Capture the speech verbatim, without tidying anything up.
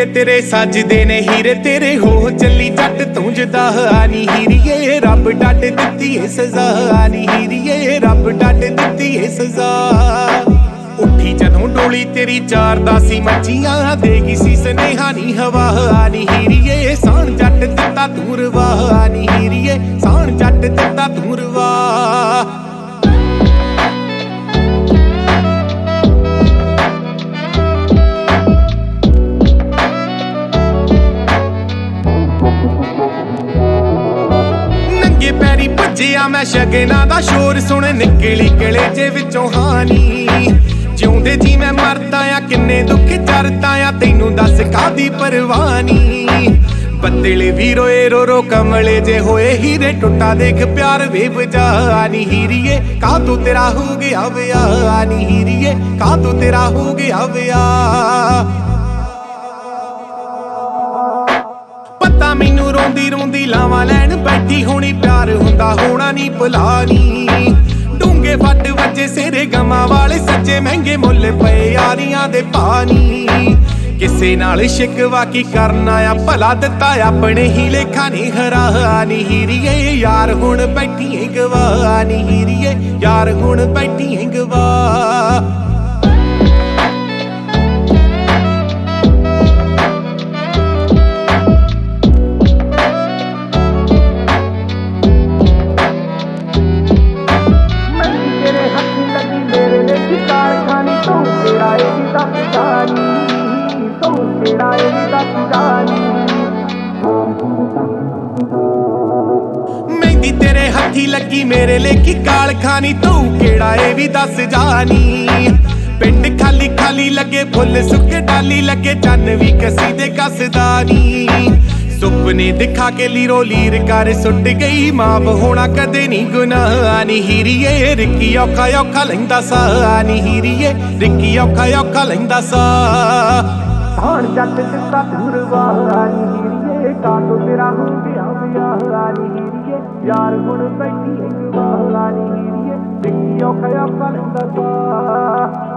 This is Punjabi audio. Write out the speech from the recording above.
ਵੇਲੇ ਤੇਰੇ ਸੱਜਦੇ ਨੇ ਹੀਰੇ ਤੇਰੇ ਹੋ ਚੱਲੀ ਜੱਟ ਤੂੰ ਜਦਾ ਨੀ ਹੀਰੀਏ ਰੱਬ ਡੱਡ ਦਿੱਤੀ ਏ ਸਜ਼ਾ ਨੀ ਹੀਰੀਏ ਰੱਬ ਡੱਡ ਦਿੱਤੀ ਏ ਸਜ਼ਾ ਉੱਠੀ ਜਦੋਂ ਡੋਲੀ ਤੇਰੀ ਚਾਰ ਦਾਸੀ ਮੱਚੀਆਂ ਦੇਗੀ ਸੀ ਸਨੇਹਾ ਨੀ ਹਵਾ ਨੀ ਹੀਰੀਏ ਸਾਣ ਜੱਟ ਦਿੱਤਾ ਤੂੰ ਰਵਾ ਨੀ ਹੀਰੀਏ ਸਾਣ ਜੱਟ ਦਿੱਤਾ ਤੂੰ ਰਵਾ ਨੰਗੇ ਪੈਰੀ ਭੱਜਿਆ ਮੈਂ ਸ਼ਗਨਾਂ ਦਾ ਸ਼ੋਰ ਸੁਣ ਨਿਕਲੀ ਕਿਲੇ ਜੇ ਵਿੱਚੋਂ ਹਾਨੀ ਜਿਉਂਦੇ ਜੀ ਮੈਂ ਮਰਦਾ ਆ ਕਿੰਨੇ ਦੁੱਖ ਚਰਦਾ ਆ ਤੈਨੂੰ ਦੱਸ ਕਾਦੀ ਪਰਵਾਨੀ ਬੱਦਲੇ ਵੀ ਰੋਏ ਰੋ ਰੋ ਕਮਲੇ ਜੇ ਹੋਏ ਹੀਰੇ ਟੁੱਟਾ ਦੇਖ ਪਿਆਰ ਵੇ ਬਜਾ ਨੀ ਹੀਰੀਏ ਕਾ ਤੂੰ ਤੇਰਾ ਹੋ ਗਿਆ ਵਿਆਹ ਨੀ ਹੀਰੀਏ ਕਾ ਤੂੰ ਤੇਰਾ ਹੋ ਗਿਆ ਵਿਆਹ ਪਤਾ ਮੈਨੂੰ ਰੋਂਦੀ ਰੋਂਦੀ ਲਾਵਾਂ ਲੈਣ ਬੈਠੀ ਹੋਣੀ ਪਿਆਰ ਹੁੰਦਾ ਹੋਣਾ ਨੀ ਭੁਲਾਨੀ ਡੂੰਗੇ ਫੱਟ ਵੱਜੇ ਸੇਰੇ ਗਮਾਂ ਵਾਲੇ ਸੱਚੇ ਮਹਿੰਗੇ ਮੁੱਲ ਪਏ ਯਾਰੀਆਂ ਦੇ ਪਾਣੀ ਕਿਸੇ ਨਾਲ ਸ਼ਿਕਵਾ ਕੀ ਕਰਨਾ ਆ ਭਲਾ ਦਿੱਤਾ ਆਪਣੇ ਹੀ ਲੇਖਾ ਨੀ ਹਰਾ ਨੀ ਹੀਰੀਏ ਯਾਰ ਹੁਣ ਬੈਠੀ ਏ ਗਵਾ ਨੀ ਹੀਰੀਏ ਯਾਰ ਹੁਣ ਬੈਠੀ ਏ ਗਵਾ ਮਹਿੰਦੀ ਤੇਰੇ ਹੱਥੀ ਲੱਗੀ ਮੇਰੇ ਲੇਖੀ ਕਾਲ ਖਾਨੀ ਤੂੰ ਕਿਹੜਾ ਏ ਵੀ ਦੱਸ ਜਾਨੀ ਪਿੰਡ ਖਾਲੀ ਖਾਲੀ ਲੱਗੇ ਫੁੱਲ ਸੁੱਕੇ ਡਾਲੀ ਲੱਗੇ ਚੰਨ ਵੀ ਕਸੀ ਦੇ ਕੱਸਦਾ ਨੀ ਸੁਪਨੇ ਦਿਖਾ ਕੇ ਲੀਰੋ ਲੀਰ ਕਰ ਸੁੱਟ ਗਈ ਮਾਫ ਹੋਣਾ ਕਦੇ ਨੀ ਗੁਨਾਹ ਨੀ ਹੀਰੀਏ ਰਿੱਕੀ ਔਖਾ ਔਖਾ ਲੈਂਦਾ ਸਾ ਨੀ ਹੀਰੀਏ ਰਿੱਕੀ ਔਖਾ ਔਖਾ ਲੈਂਦਾ ਸਾ ਸਾਣ ਜੱਟ ਦਿੱਤਾ ਤੂੰ ਰਵਾ ਨੀ ਹੀਰੀਏ ਕਾ ਤੂੰ ਤੇਰਾ ਹੋ ਗਿਆ ਵਿਆਹ ਨੀ ਹੀਰੀਏ ਯਾਰ ਹੁਣ ਬੈਠੀ ਏ ਗਵਾ ਨੀ ਹੀਰੀਏ ਰਿੱਕੀ ਔਖਾ ਔਖਾ ਲੈਂਦਾ ਸਾ